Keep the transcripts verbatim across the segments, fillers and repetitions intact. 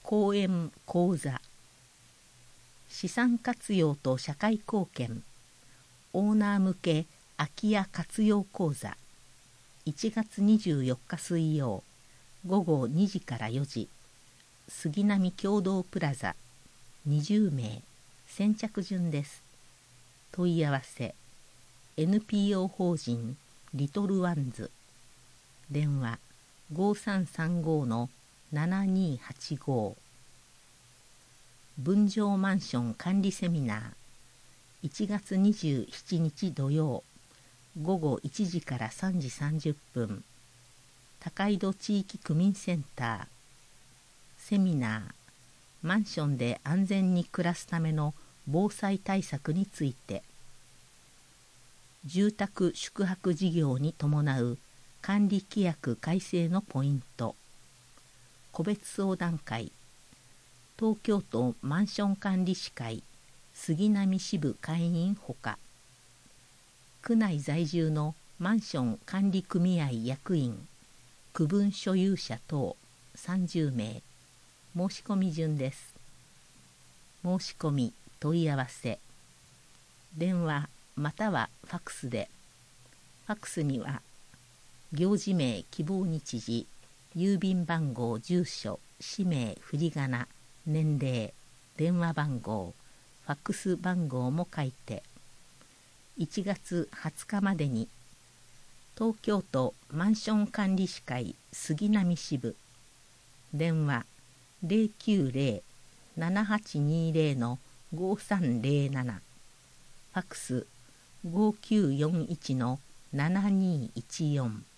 講演講座、資産活用と社会貢献オーナー向け空き家活用講座、いちがつにじゅうよっか水曜午後にじからよじ、杉並共同プラザ、にじゅうめい、先着順です。問い合わせ エヌピーオー 法人リトルワンズ、電話ごさんさんごのななにはちご。分譲マンション管理セミナー、いちがつにじゅうしちにち土曜午後いちじからさんじさんじゅっぷん、高井戸地域区民センター。セミナー、マンションで安全に暮らすための防災対策について。住宅宿泊事業に伴う管理規約改正のポイント。個別相談会。東京都マンション管理士会杉並支部会員ほか、区内在住のマンション管理組合役員、区分所有者等さんじゅうめい。申し込み順です。申し込み問い合わせ、電話またはファックスで。ファックスには行事名、希望日時、郵便番号、住所、氏名、振り仮名、年齢、電話番号、ファックス番号も書いて、いちがつはつかまでに東京都マンション管理士会杉並支部、電話ゼロきゅうゼロ ななはちにゼロのごさんゼロなな、ファックスごきゅうよんいちのななにいちよん。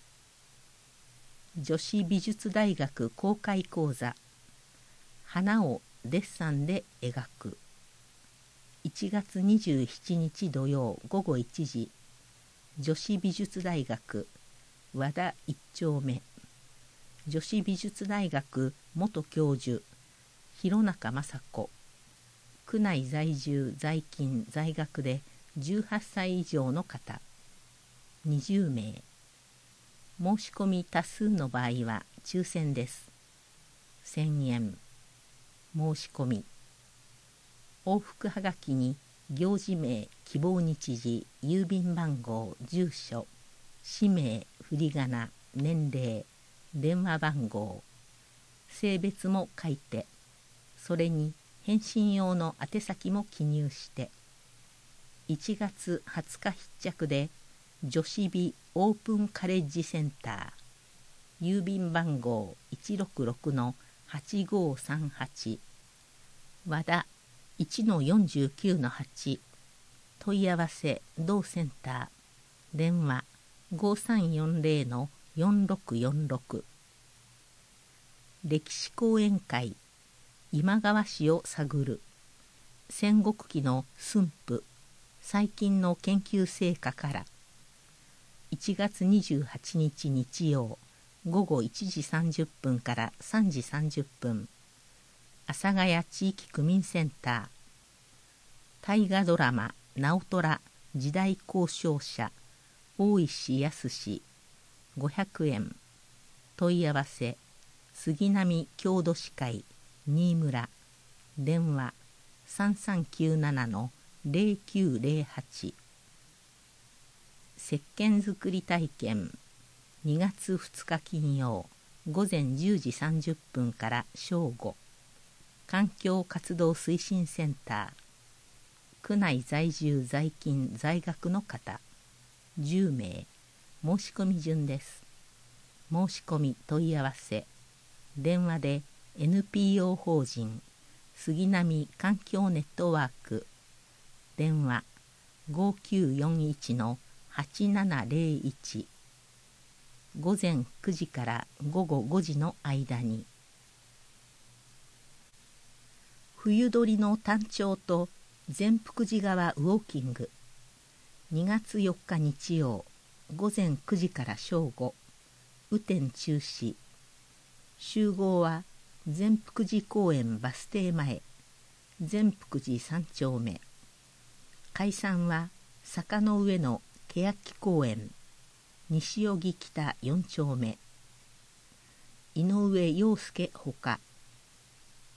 女子美術大学公開講座、花をデッサンで描く、いちがつにじゅうしちにち土曜午後いちじ、女子美術大学和田いっ丁目。女子美術大学元教授弘中雅子、区内在住在勤在学でじゅうはっさい以上の方にじゅうめい。申し込み多数の場合は抽選です。せんえん。申し込み。往復はがきに行事名、希望日時、郵便番号、住所、氏名、振り仮名、年齢、電話番号、性別も書いて、それに返信用の宛先も記入して、いちがつはつか必着で女子美オープンカレッジセンター、郵便番号 いちろくろくのはちごさんはち、和田 いちのよんじゅうきゅうのはち、問い合わせ同センター、電話ごさんよんゼロのよんろくよんろく。歴史講演会、今川氏を探る、戦国期の駿府、最近の研究成果から、いちがつにじゅうはちにち日曜午後いちじさんじゅっぷんからさんじさんじゅっぷん、阿佐ヶ谷地域区民センター。大河ドラマ直虎時代考証者大石康ごひゃくえん。問い合わせ杉並郷土史会新村、電話さんさんきゅうななのゼロきゅうゼロはち。石鹸作り体験、にがつふつか金曜午前じゅうじさんじゅっぷんから正午、環境活動推進センター。区内在住在勤在学の方じゅうめい。申し込み順です。申し込み問い合わせ、電話で エヌピーオー 法人杉並環境ネットワーク、電話ごきゅうよんいちのはちななゼロいち。午前くじから午後ごじの間に。冬鳥の単調と善福寺川ウォーキング、にがつよっか日曜午前くじから正午、雨天中止。集合は善福寺公園バス停前、善福寺三丁目。解散は坂の上の欅公園、西荻北四丁目。井上陽介ほか。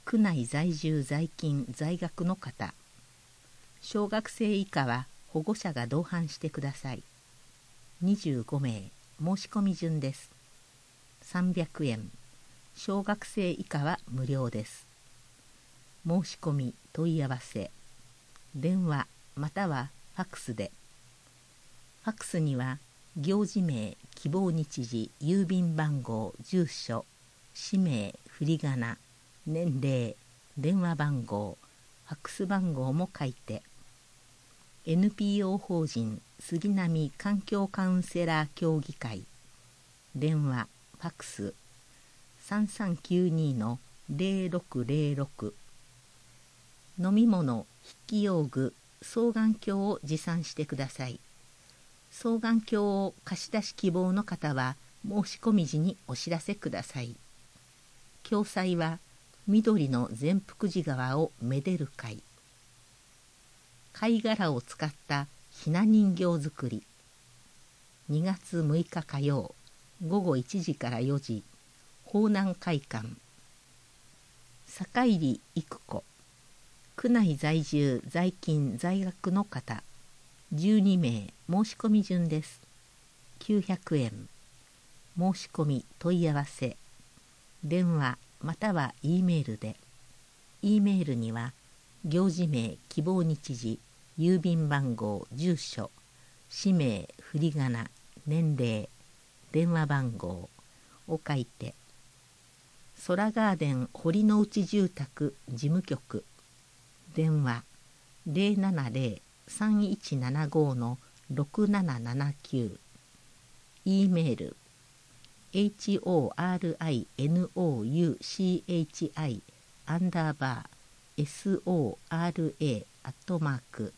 区内在住在勤在学の方、小学生以下は保護者が同伴してください。にじゅうごめい、申し込み順です。さんびゃくえん、小学生以下は無料です。申し込み問い合わせ、電話またはファックスで。ファックスには行事名、希望日時、郵便番号、住所、氏名、振り仮名、年齢、電話番号、ファックス番号も書いて。 エヌピーオー 法人杉並環境カウンセラー協議会、電話ファックス さんさんきゅうに のゼロろくゼロろく。飲み物、筆記用具、双眼鏡を持参してください。双眼鏡を貸し出し希望の方は申し込み時にお知らせください。共催は緑の善福寺川をめでる会。貝殻を使ったひな人形作り。にがつむいか火曜、ごごいちじからよじ、方南会館。坂入育子、区内在住在勤在学の方、じゅうにめい、申し込み順です。きゅうひゃくえん、申し込み問い合わせ、電話または E メールで。 E メールには行事名、希望日時、郵便番号、住所、氏名、振り仮名、年齢、電話番号を書いて。空ガーデン堀之内住宅事務局、電話 ゼロななゼロ さんいちななご のろくななななきゅう。 E メール ホrinouchi アンダーバー sora アットマーク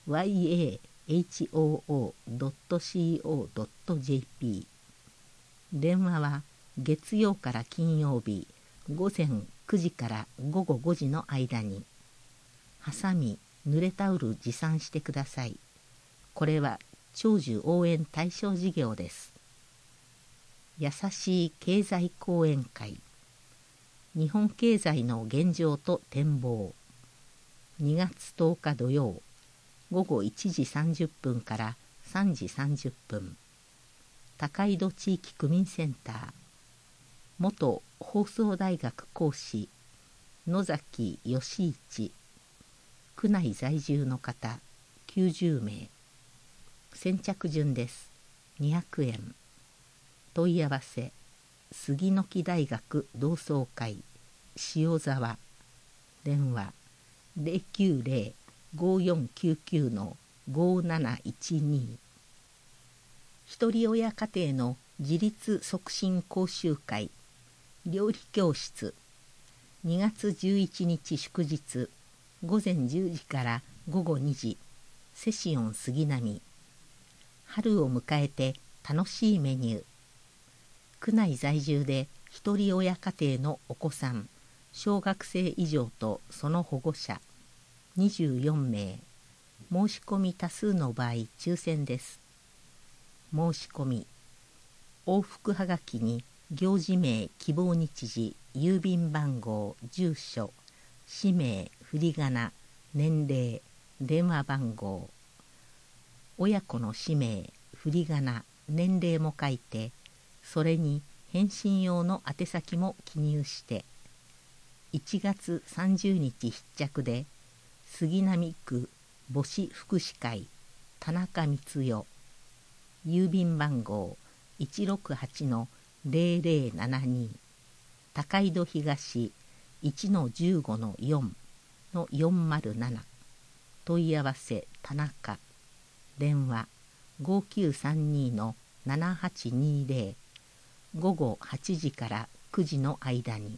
yahoo.co.jp。 電話は月曜から金曜日午前くじからごごごじの間に。はさみ、濡れタオル持参してください。これは長寿応援対象事業です。優しい経済講演会。日本経済の現状と展望。にがつとおか土曜、ごごいちじさんじゅっぷんからさんじさんじゅっぷん。高井戸地域区民センター。元放送大学講師野崎義一、区内在住の方きゅうじゅうめい。先着順です。にひゃくえん。問い合わせ、杉の木大学同窓会塩沢、電話 ゼロきゅうゼロ ごよんきゅうきゅう のごなないちに。ひとり親家庭の自立促進講習会料理教室、にがつじゅういちにち祝日ごぜんじゅうじからごごにじ、セシオン杉並。春を迎えて楽しいメニュー。区内在住でひとり親家庭のお子さん、小学生以上とその保護者にじゅうよんめい。申し込み多数の場合抽選です。申し込み往復はがきに行事名、希望日時、郵便番号、住所、氏名、振り仮名、年齢、電話番号、親子の氏名、振り仮名、年齢も書いて、それに返信用の宛先も記入して、いちがつさんじゅうにち必着で、杉並区母子福祉会田中光代、郵便番号 いちろくはちのゼロゼロななに、高井戸東 いちのじゅうごのよんのよんまるなな。問い合わせ田中、電話ごきゅうさんにのななはちにゼロ、ごごはちじからくじの間に。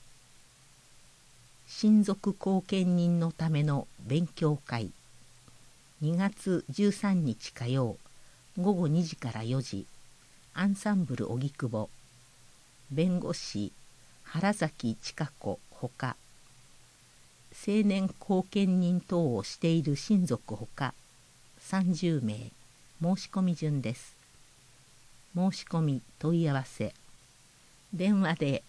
親族後見人のための勉強会にがつじゅうさんにち火曜ごごにじからよじ、アンサンブル荻窪。弁護士原崎千佳子ほか、成年後見人等をしている親族ほかさんじゅうめい。申し込み順です。申し込み問い合わせ、電話で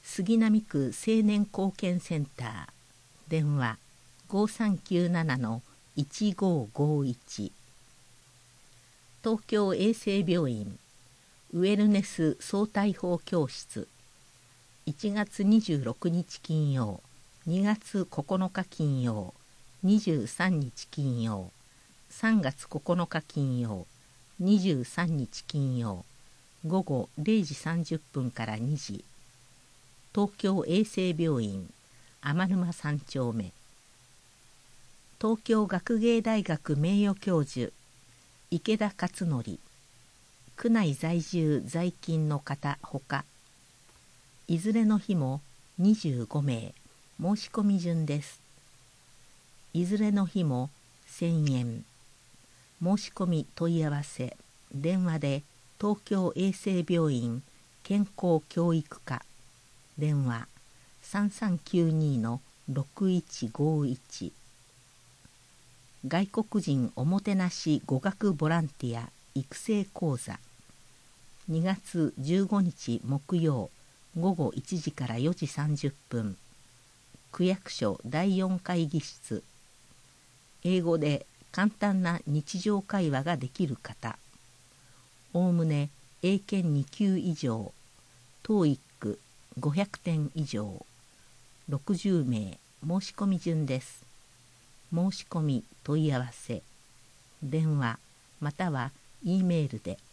杉並区青年貢献センター電話 ごさんきゅうななのいちごごいち。 東京衛生病院ウェルネス相対法教室いちがつにじゅうろくにち金曜、にがつここのか金曜、にじゅうさんにち金曜、さんがつここのか金曜、にじゅうさんにち金曜、午後れいじさんじゅっぷんからにじ。東京衛生病院天沼さん丁目。東京学芸大学名誉教授池田勝則、区内在住在勤の方ほか、いずれの日もにじゅうごめい、申し込み順です。いずれの日もせんえん。申し込み問い合わせ電話で東京衛生病院健康教育課電話 さんさんきゅうにのろくいちごいち。外国人おもてなし語学ボランティア育成講座にがつじゅうごにち木曜午後いちじからよじさんじゅっぷん、区役所だいよん会議室。英語で簡単な日常会話ができる方、おおむね英検にきゅう以上、トーイックごひゃくてん以上、ろくじゅうめい、申し込み順です。申し込み問い合わせ電話または E メールで。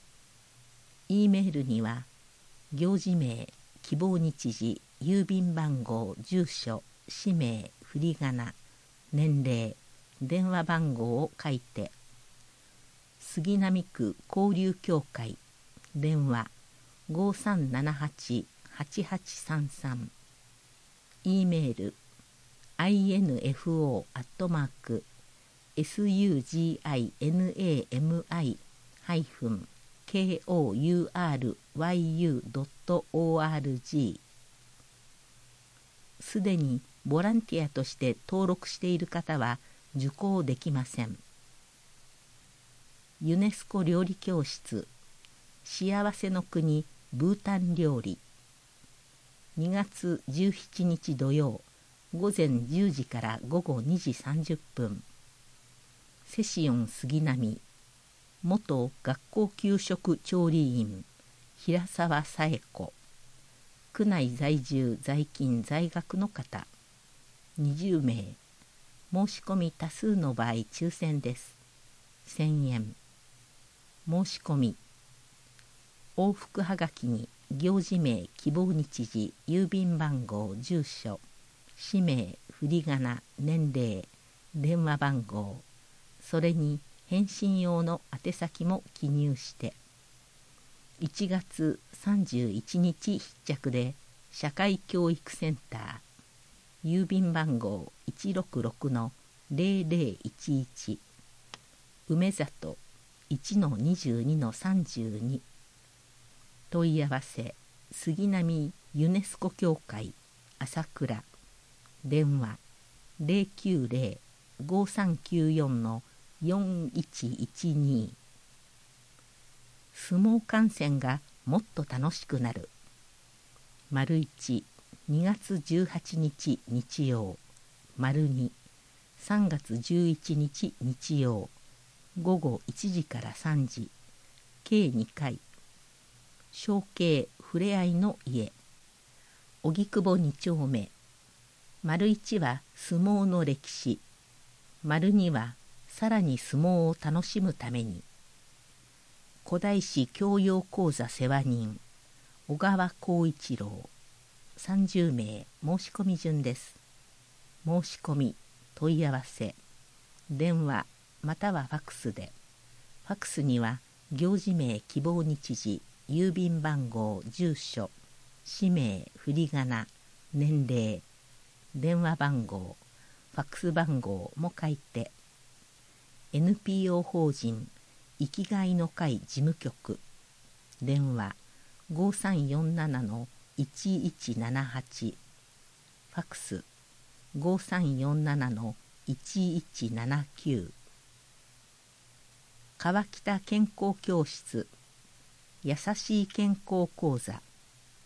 E メールには行事名、希望日時、郵便番号、住所、氏名、振り仮名、年齢、電話番号を書いて、杉並区交流協会電話 ごさんななはちはちはちさんさん、 E メール アイエヌエフオー アットマーク エスユージーアイエヌエーエムアイ ハイフン ケーオーユーアールワイユー ドット オーアールジー。 すでにボランティアとして登録している方は受講できません。ユネスコ料理教室幸せの国ブータン料理にがつじゅうしちにち土曜午前じゅうじから午後にじさんじゅっぷん、セシオン杉並元学校給食調理員平沢紗恵子、区内在住在勤在学の方にじゅうめい、申し込み多数の場合抽選です。せんえん。申し込み往復はがきに行事名、希望日時、郵便番号、住所、氏名、振り仮名、年齢、電話番号、それに返信用の宛先も記入していちがつさんじゅういちにち必着で社会教育センター郵便番号 いちろくろくのゼロゼロいちいち 梅里 いちのにじゅうにのさんじゅうに。問い合わせ杉並ユネスコ協会朝倉電話 ゼロきゅうゼロ ごさんきゅうよんのよんいちいちに。 相撲観戦がもっと楽しくなる。丸いち、にがつじゅうはちにち日曜。丸に、さんがつじゅういちにち日曜。午後いちじからさんじ。計にかい。小慶ふれあいの家。荻窪に丁目。丸いちは相撲の歴史。丸にはさらに相撲を楽しむために。古代史教養講座世話人小川光一郎さんじゅうめい、申し込み順です。申し込み問い合わせ電話またはファクスで。ファクスには行事名、希望日時、郵便番号、住所、氏名、振り仮名、年齢、電話番号、ファクス番号も書いて。 エヌピーオー 法人生きがいの会事務局電話 ごさんよんななのいちいちななはち、ファクス ごさんよんななのいちいちななきゅう。川北健康教室優しい健康講座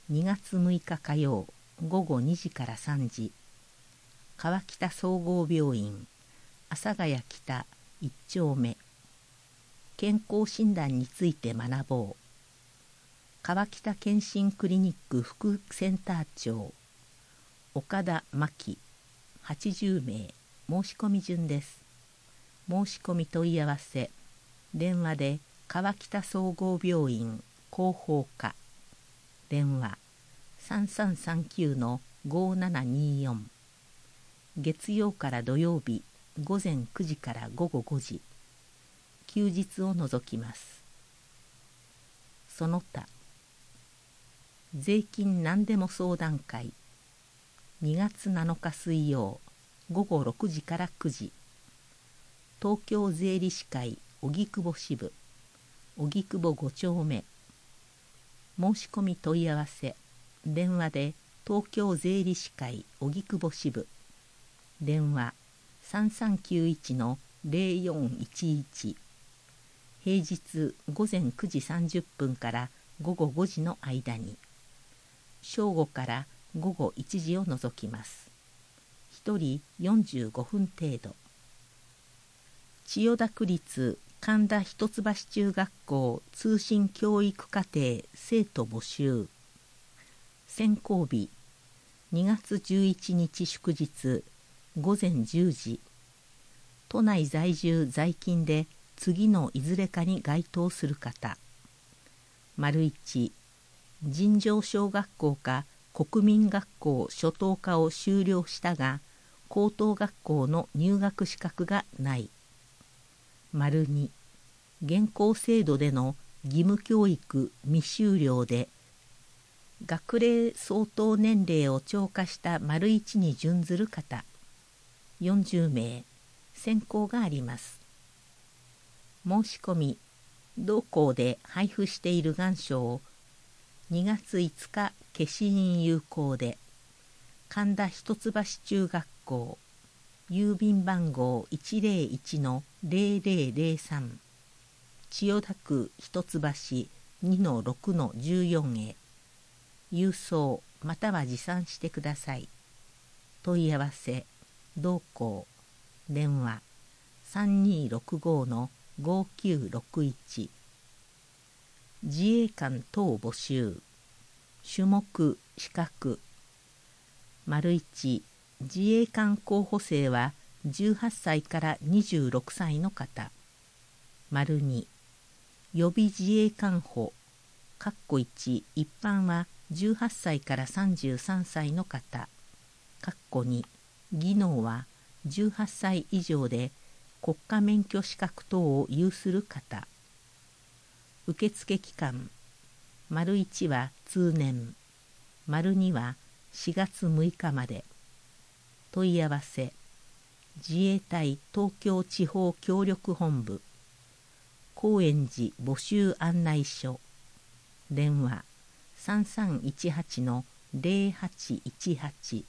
にがつむいか火曜ごごにじからさんじ、川北総合病院阿佐ヶ谷北いっ丁目。健康診断について学ぼう。川北健診クリニック副センター長岡田真希はちじゅうめい。申し込み順です。申し込み問い合わせ電話で川北総合病院広報課、電話 さんさんさんきゅうのごななによん。月曜から土曜日ごぜんくじからごごごじ、休日を除きます。その他税金何でも相談会にがつなのか水曜ごごろくじからくじ、東京税理士会荻窪支部荻窪ご丁目。申し込み問い合わせ電話で東京税理士会荻窪支部、電話 さんさんきゅういちのぜろよんいちいち。平日ごぜんくじさんじゅっぷんからごごごじの間に、正午からごごいちじを除きます。ひとりよんじゅうごふん程度。千代田区立神田一橋中学校通信教育課程生徒募集。選考日にがつじゅういちにち祝日ごぜんじゅうじ。都内在住在勤で次のいずれかに該当する方。丸一、尋常小学校か国民学校初等科を修了したが高等学校の入学資格がない。丸二、現行制度での義務教育未修了で学齢相当年齢を超過した丸一に準ずる方よんじゅうめい。選考があります。申し込み同校で配布している願書をにがついつか消印有効で、神田一橋中学校郵便番号 いちぜろいちのぜろぜろぜろさん 千代田区一橋 にのろくのじゅうよん へ郵送または持参してください。問い合わせ同校電話 さんにーろくごのごきゅうろくいち。自衛官等募集。種目資格丸一、自衛官候補生はじゅうはっさいからにじゅうろくさいの方。丸二、予備自衛官補かっこいち一般はじゅうはっさいからさんじゅうさんさいの方。かっこに、技能はじゅうはっさい以上で国家免許資格等を有する方。受付期間丸一は通年、丸二はしがつむいかまで。問い合わせ自衛隊東京地方協力本部高円寺募集案内所、電話 さんさんいちはちのぜろはちいちはち。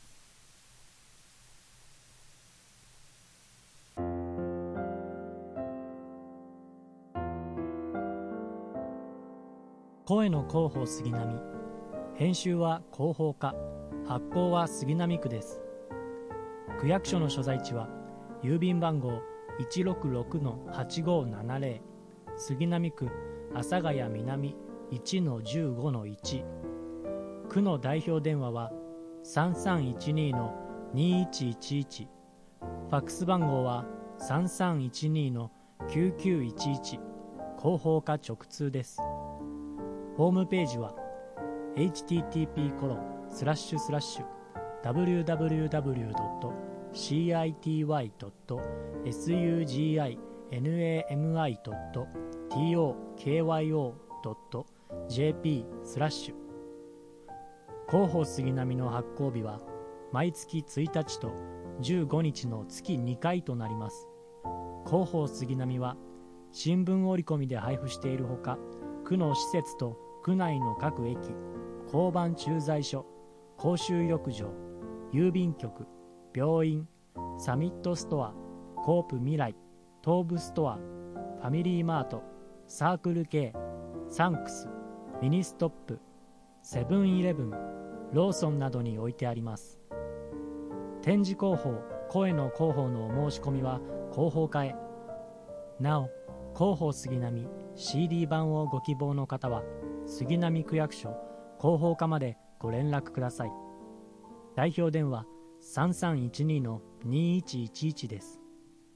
声の広報杉並、編集は広報課、発行は杉並区です。区役所の所在地は郵便番号 いちろくろくのはちごななぜろ、杉並区阿佐ヶ谷南 いちのじゅうごのいち。区の代表電話はさんさんいちにのにいちいちいち。ファックス番号はさんさんいちにのきゅうきゅういちいち。広報課直通です。ホームページは エイチティーティーピーコロンスラッシュスラッシュダブリューダブリューダブリュードットシーアイティーワイドットエスユージーアイエヌエーエムアイドットティーオーケーワイオードットジェーピースラッシュ。広報杉並の発行日は毎月ついたちとじゅうごにちの月にかいとなります。広報杉並は新聞折り込みで配布しているほか、区の施設と区内の各駅、交番駐在所、公衆浴場、郵便局、病院、サミットストア、コープ未来、東武ストア、ファミリーマート、サークル系、サンクス、ミニストップ、 セブンイレブン、ローソンなどに置いてあります。展示広報、声の広報のお申し込みは広報課へ。なお、広報杉並 シーディー 版をご希望の方は杉並区役所広報課までご連絡ください。代表電話さんさんいちにのにいちいちいちです。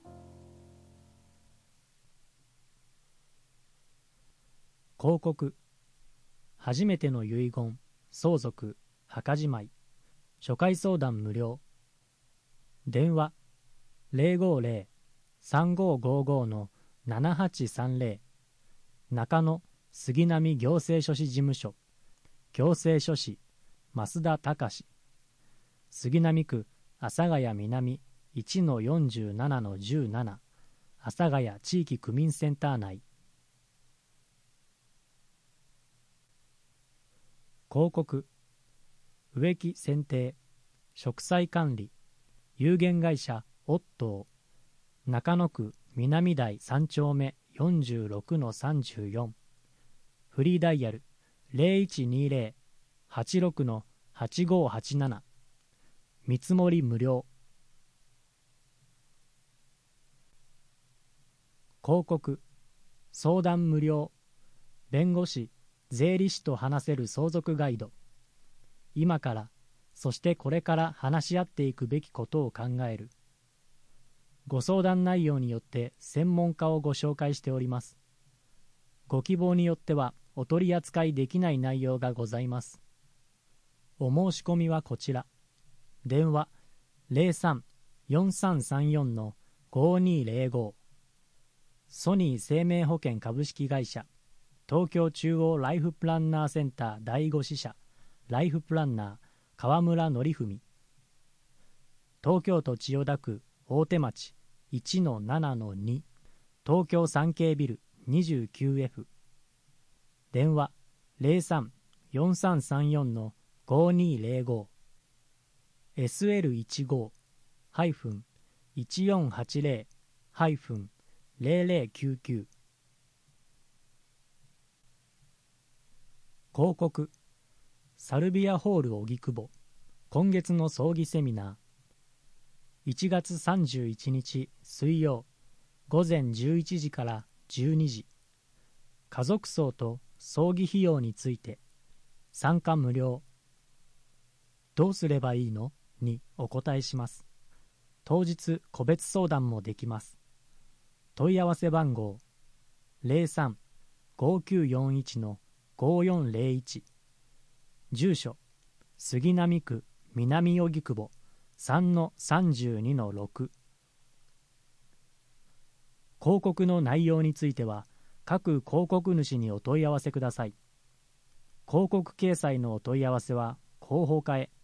広告。初めての遺言、相続、墓じまい、初回相談無料。電話 ゼロごゼロ さんごごご のななはちさんゼロ、中野杉並行政書士事務所、行政書士増田隆、杉並区阿佐ヶ谷南 いちのよんじゅうななのじゅうなな、阿佐ヶ谷地域区民センター内。広告。植木剪定、植栽管理、有限会社オットー、中野区南台さん丁目 よんじゅうろくのさんじゅうよん、フリーダイヤル ゼロいちにゼロ はちろくのはちごはちなな、見積もり無料。広告。相談無料、弁護士、税理士と話せる相続ガイド。今から、そしてこれから話し合っていくべきことを考える。ご相談内容によって専門家をご紹介しております。ご希望によってはお取り扱いできない内容がございます。お申し込みはこちら。電話 ゼロさん よんさんさんよんのごにゼロご、ソニー生命保険株式会社、東京中央ライフプランナーセンターだいご支社ライフプランナー川村則文、東京都千代田区大手町 いちのななのに、東京産経ビル にじゅうきゅうエフ、 電話 ゼロさん よんさんさんよんのごにゼロご、 エスエルじゅうご いちよんはちゼロ ゼロゼロきゅうきゅう。広告。サルビアホール荻窪、今月の葬儀セミナー。いちがつさんじゅういちにち水曜、ごぜんじゅういちじからじゅうにじ。家族葬と葬儀費用について。参加無料。どうすればいいのにお答えします。当日個別相談もできます。問い合わせ番号 ゼロさん ごきゅうよんいちのごよんゼロいち、住所杉並区南荻窪 さんのさんじゅうにのろく。広告の内容については各広告主にお問い合わせください。広告掲載のお問い合わせは広報課へ。